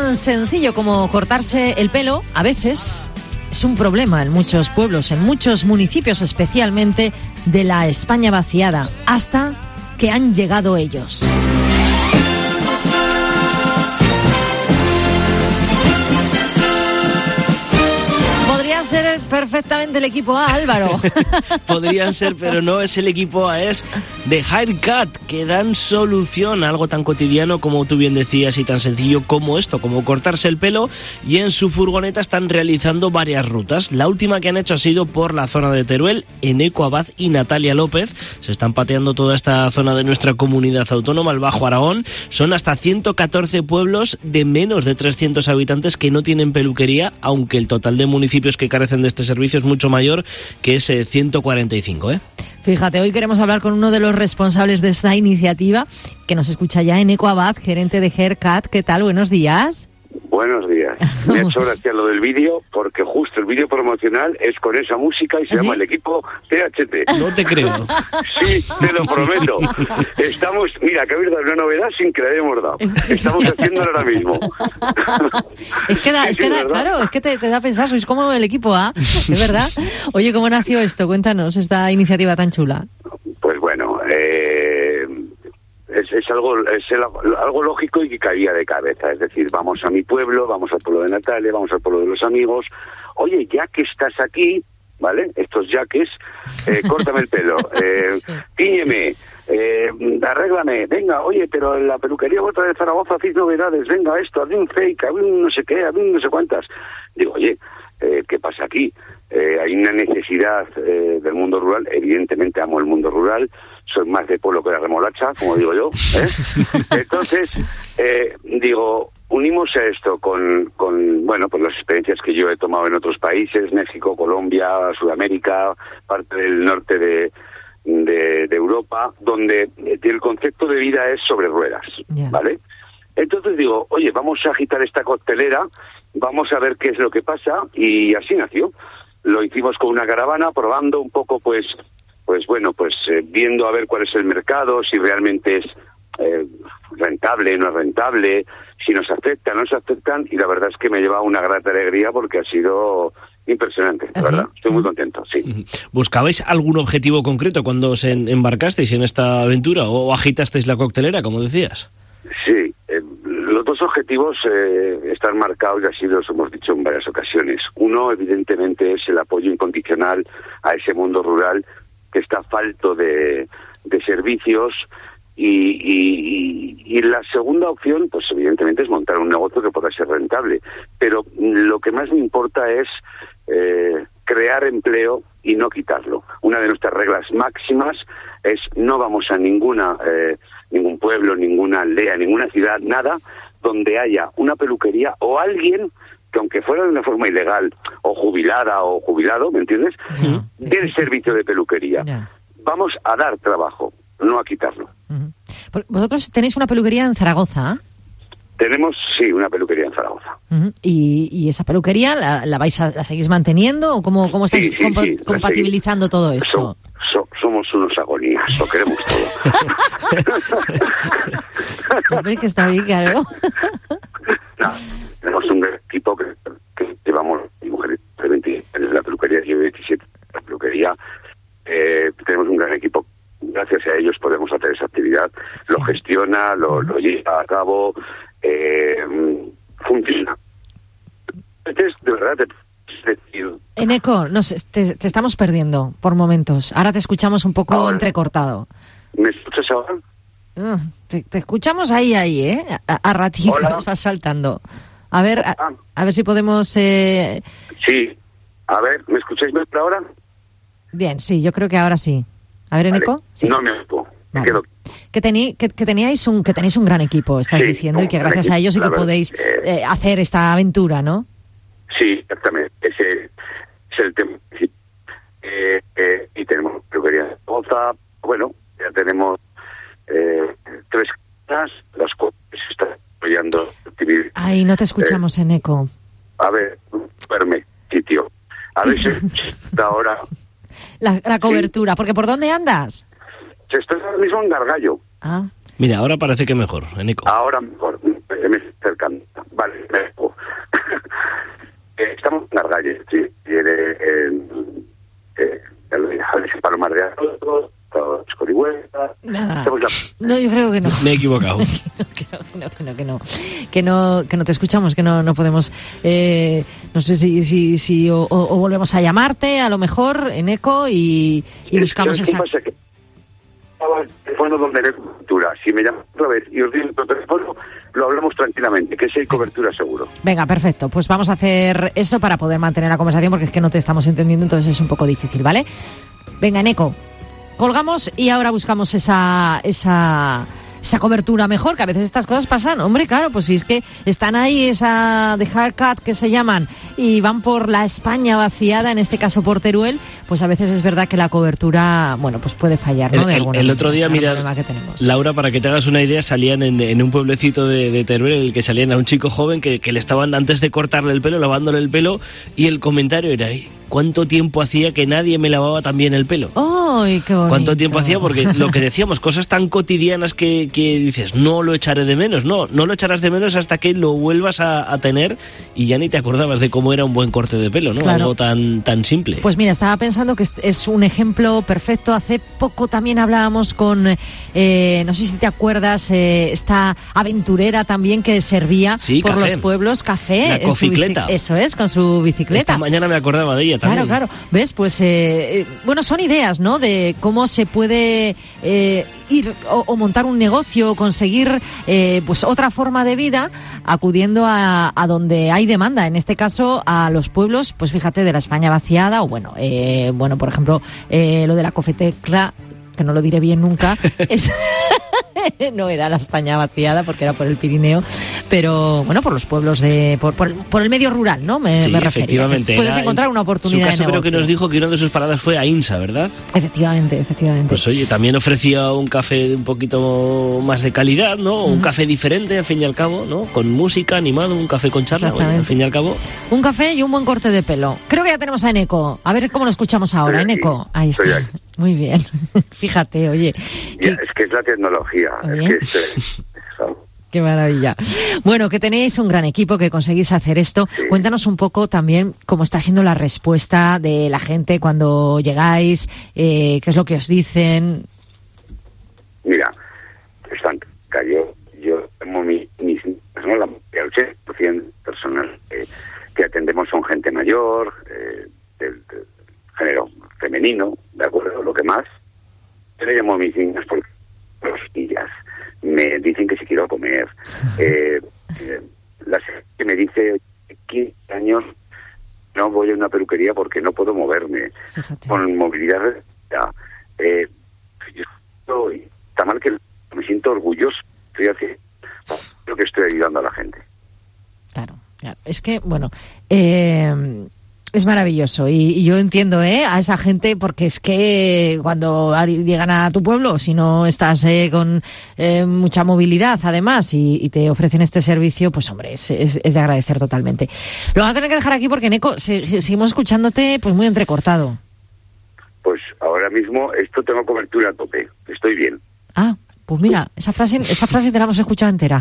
tan sencillo como cortarse el pelo, a veces es un problema en muchos pueblos, en muchos municipios, especialmente de la España vaciada, hasta que han llegado ellos. Ser perfectamente el equipo A, Álvaro. Podrían ser, pero no es el equipo A, es de Haircut, que dan solución a algo tan cotidiano como tú bien decías y tan sencillo como esto, como cortarse el pelo, y en su furgoneta están realizando varias rutas. La última que han hecho ha sido por la zona de Teruel. Eneco Abad y Natalia López se están pateando toda esta zona de nuestra comunidad autónoma, el Bajo Aragón. Son hasta 114 pueblos de menos de 300 habitantes que no tienen peluquería, aunque el total de municipios que carecen de este servicio es mucho mayor, que es 145, ¿eh? Fíjate, hoy queremos hablar con uno de los responsables de esta iniciativa, que nos escucha ya, Eneco Abad, gerente de Haircut. ¿Qué tal? Buenos días. Buenos días. Me ha hecho gracia lo del vídeo, porque justo el vídeo promocional es con esa música y se llama el equipo THT. No te creo. Sí, te lo prometo. Estamos, mira, acabo de dar una novedad sin que la hayamos dado. Estamos haciéndolo ahora mismo. Es que claro, es que te da a pensar, sois como el equipo A, es verdad. Oye, ¿cómo nació esto? Cuéntanos, esta iniciativa tan chula. Pues bueno, es algo lógico y que caía de cabeza. Es decir, vamos a mi pueblo, vamos al pueblo de Natalia, vamos al pueblo de los amigos. Oye, ya que estás aquí, ¿vale? Estos yaques, córtame el pelo, tíñeme, arréglame, venga, oye, pero en la peluquería otra de Zaragoza hacéis novedades, venga esto, hazme un fake, hazme un no sé qué, hazme un no sé cuántas. Digo, oye, ¿qué pasa aquí? Hay una necesidad del mundo rural, evidentemente amo el mundo rural, soy más de pueblo que la remolacha, como digo yo, ¿eh? Entonces, digo, unimos a esto con bueno, pues las experiencias que yo he tomado en otros países, México, Colombia, Sudamérica, parte del norte de Europa, donde el concepto de vida es sobre ruedas, ¿vale? Entonces digo, oye, vamos a agitar esta coctelera, vamos a ver qué es lo que pasa, y así nació. Lo hicimos con una caravana, probando un poco, viendo a ver cuál es el mercado, si realmente es rentable, no es rentable, si nos aceptan, no nos aceptan, y la verdad es que me lleva una grata alegría porque ha sido impresionante, la verdad. Estoy muy contento, sí. ¿Buscabais algún objetivo concreto cuando os embarcasteis en esta aventura o agitasteis la coctelera, como decías? Sí, los dos objetivos están marcados y así los hemos dicho en varias ocasiones. Uno, evidentemente, es el apoyo incondicional a ese mundo rural que está falto de servicios, y la segunda opción, pues evidentemente, es montar un negocio que pueda ser rentable. Pero lo que más me importa es crear empleo y no quitarlo. Una de nuestras reglas máximas es no vamos a ningún pueblo, ninguna aldea, ninguna ciudad, nada, donde haya una peluquería o alguien que, aunque fuera de una forma ilegal o jubilada o jubilado, ¿me entiendes?, del servicio de peluquería. Vamos a dar trabajo, no a quitarlo. Vosotros tenéis una peluquería en Zaragoza, ¿eh? Tenemos, sí, una peluquería en Zaragoza. ¿Y esa peluquería la seguís manteniendo o cómo estáis compatibilizando todo esto? Somos unos agonías, lo queremos todo. Hombre, que está bien, claro. No, tenemos un gran equipo que llevamos, mi mujer de 20 años de la peluquería, yo 27 de la peluquería. Tenemos un gran equipo. Gracias a ellos podemos hacer esa actividad. Sí. Lo gestiona, lo lleva a cabo, funciona. Entonces, de verdad, Eneco, te estamos perdiendo por momentos. Ahora te escuchamos un poco entrecortado. ¿Me escuchas ahora? Te escuchamos ahí, ¿eh? A ratitos vas saltando. A ver si podemos... Sí, a ver, ¿me escucháis mejor ahora? Bien, sí, yo creo que ahora sí. A ver, Eneco. Sí. No me ocupo. Vale. Que tenéis un gran equipo, estás diciendo, y que gracias a ellos sí que podéis hacer esta aventura, ¿no? Sí, exactamente. Ese es el tema. Y tenemos peluquería de Zaragoza. Bueno, ya tenemos 3 casas, las cuales se están apoyando. Ay, no te escuchamos, Eneco. A ver, verme, sitio. A ver si está ahora... La cobertura, porque ¿por dónde andas? Estoy ahora mismo en Gargallo. Mira, ahora parece que mejor, Eneco. Ahora mejor, me estoy acercando. Vale, me dejo. Estamos en Argalles, sí. Palomar de Arroyo, Escorihuela. Nada. No, yo creo que no. Me he equivocado. Que no te escuchamos, que no podemos. No sé si o volvemos a llamarte, a lo mejor, en ECO y buscamos esa. Pasa que estaba el teléfono donde no hay cobertura. Si me llamas otra vez y os doy otro teléfono, lo hablamos tranquilamente, que si hay cobertura seguro. Venga, perfecto. Pues vamos a hacer eso para poder mantener la conversación, porque es que no te estamos entendiendo, entonces es un poco difícil, ¿vale? Venga, en ECO. Colgamos y ahora buscamos esa cobertura mejor, que a veces estas cosas pasan. Hombre, claro, pues si es que están ahí esa de Haircut que se llaman y van por la España vaciada, en este caso por Teruel, pues a veces es verdad que la cobertura, bueno, pues puede fallar, ¿no? El otro día, mira, Laura, para que te hagas una idea, salían en un pueblecito de Teruel, en el que salían a un chico joven que le estaban, antes de cortarle el pelo, lavándole el pelo, y el comentario era: ¿cuánto tiempo hacía que nadie me lavaba tan bien el pelo? ¡Ay, qué bonito! ¿Cuánto tiempo hacía? Porque lo que decíamos, cosas tan cotidianas que dices, no lo echaré de menos. No lo echarás de menos hasta que lo vuelvas a tener y ya ni te acordabas de cómo era un buen corte de pelo, ¿no? Claro. Algo tan simple. Pues mira, estaba pensando que es un ejemplo perfecto. Hace poco también hablábamos con, no sé si te acuerdas, esta aventurera también que servía por café. Los pueblos, café. La coficleta. Eso es, con su bicicleta. Esta mañana me acordaba de ella también. Claro. ¿Ves? Pues, bueno, son ideas, ¿no? De cómo se puede ir o montar un negocio, o conseguir pues otra forma de vida, acudiendo a donde hay demanda. En este caso, a los pueblos, pues fíjate, de la España vaciada, o bueno, por ejemplo, lo de la cofetecla, que no lo diré bien nunca, no era la España vaciada porque era por el Pirineo, pero bueno, por los pueblos por el medio rural, ¿no? Me refería. Efectivamente. Puedes encontrar una oportunidad de negocio. Creo que nos dijo que una de sus paradas fue a INSA, ¿verdad? Efectivamente. Pues oye, también ofrecía un café un poquito más de calidad, ¿no? Un café diferente, al fin y al cabo, ¿no? Con música, animado, un café con charla, oye, al fin y al cabo. Un café y un buen corte de pelo. Creo que ya tenemos a Eneco. A ver cómo lo escuchamos ahora, Eneco. Ahí está. Muy bien. Fíjate, oye. Es que es la tecnología. Es que Qué maravilla. Bueno, que tenéis un gran equipo, que conseguís hacer esto. Sí. Cuéntanos un poco también cómo está siendo la respuesta de la gente cuando llegáis, qué es lo que os dicen. Mira, yo tengo mis ¿no? El 80% personal que atendemos son gente mayor, del género femenino, ¿de acuerdo? Lo que más. Yo le llamo a mis niñas por rosquillas. Me dicen que si quiero comer. La que me dice 15 años no voy a una peluquería porque no puedo moverme. Fíjate. Con movilidad está mal, que me siento orgulloso. Estoy haciendo lo que estoy ayudando a la gente. Claro. Es que, bueno, es maravilloso y yo entiendo a esa gente, porque es que cuando llegan a tu pueblo, si no estás con mucha movilidad además y te ofrecen este servicio, pues hombre, es de agradecer totalmente. Lo vamos a tener que dejar aquí porque, Eneco, seguimos escuchándote pues muy entrecortado. Pues ahora mismo tengo cobertura a tope, estoy bien. Pues mira, esa frase te la hemos escuchado entera.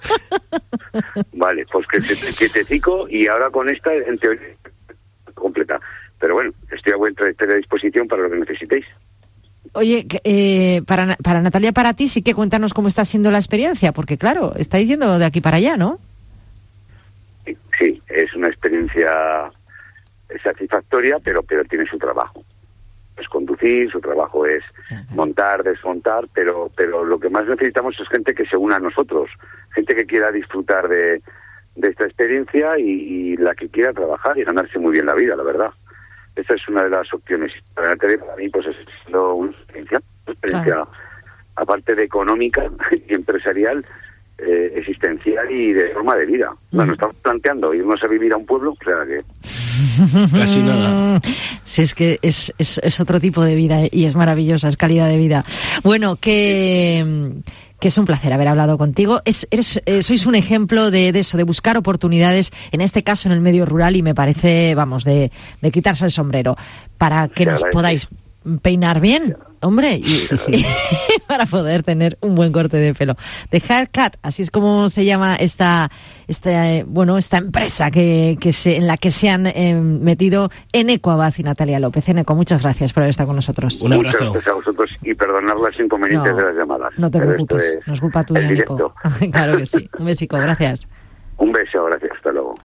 Vale, pues que te cico, y ahora con esta, en teoría, completa. Pero bueno, estoy a vuestra disposición para lo que necesitéis. Oye, para Natalia, para ti, sí que cuéntanos cómo está siendo la experiencia, porque claro, estáis yendo de aquí para allá, ¿no? Sí, es una experiencia satisfactoria, pero tiene su trabajo. Es conducir, su trabajo es montar, desmontar, pero lo que más necesitamos es gente que se una a nosotros, gente que quiera disfrutar de esta experiencia y la que quiera trabajar y ganarse muy bien la vida, la verdad. Esa es una de las opciones. Para mí, pues es una experiencia claro. Aparte de económica y empresarial, existencial y de forma de vida. Bueno, estamos planteando irnos a vivir a un pueblo, o sea que... Casi nada. Sí, es que es otro tipo de vida y es maravillosa, es calidad de vida. Bueno, que es un placer haber hablado contigo. Sois un ejemplo de eso, de buscar oportunidades, en este caso en el medio rural, y me parece, vamos, de quitarse el sombrero para que nos podáis peinar bien. hombre, y para poder tener un buen corte de pelo. The Haircut, así es como se llama esta empresa en la que se han metido Eneco Abad y Natalia López. Eneco, muchas gracias por haber estado con nosotros. Un abrazo. Muchas gracias a vosotros y perdonar las inconvenientes de las llamadas. No te preocupes, no es culpa tuya, Eneco. Claro que sí. Un besico, gracias. Un beso, gracias, hasta luego.